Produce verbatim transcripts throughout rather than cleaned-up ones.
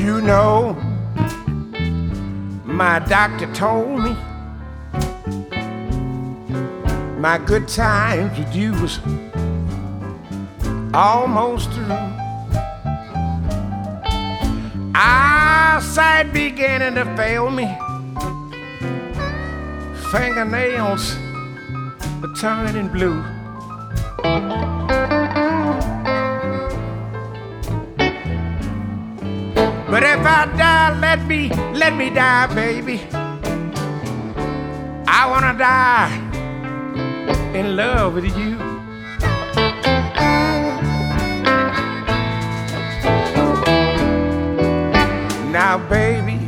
You know, my doctor told me my good times with you was almost through. Eyesight beginning to fail me, fingernails are turning blue. But if I die, let me, let me die, baby. I wanna die in love with you. Now, baby,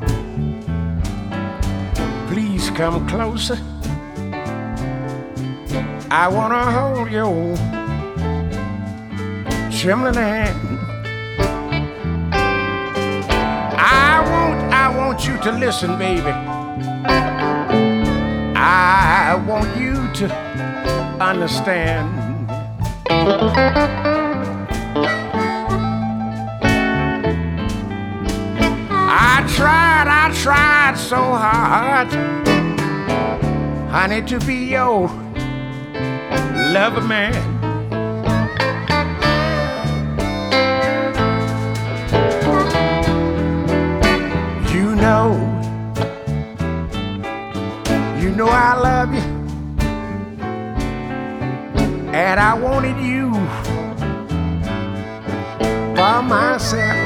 please come closer. I wanna hold your trembling hand. I want, I want you to listen, baby. I want you to understand. I tried, I tried so hard, honey, to be your lover man. You know, you know I love you, and I wanted you for myself.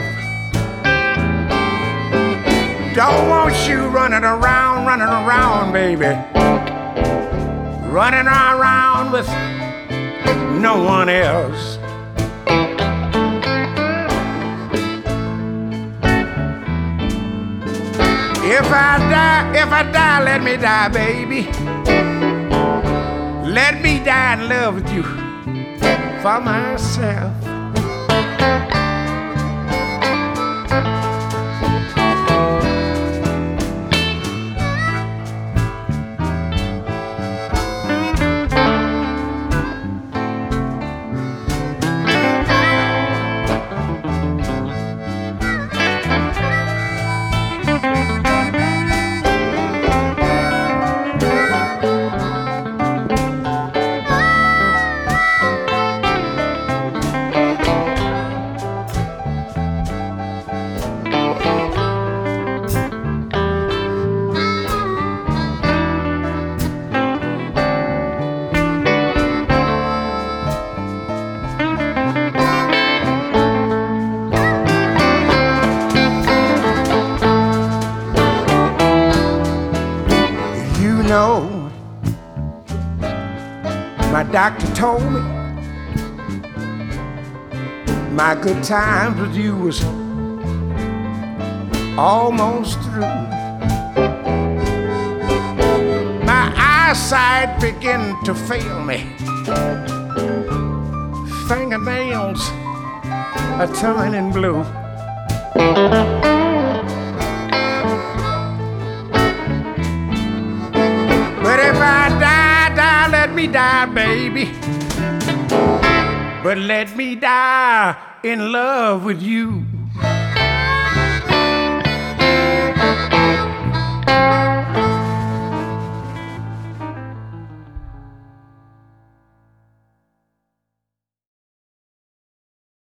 Don't want you running around, running around, baby, running around with no one else. If I die, if I die, let me die, baby. Let me die in love with you for myself. Know, my doctor told me my good times with you was almost through. My eyesight began to fail me, fingernails are turning blue. If I die, die, let me die, baby. But let me die in love with you.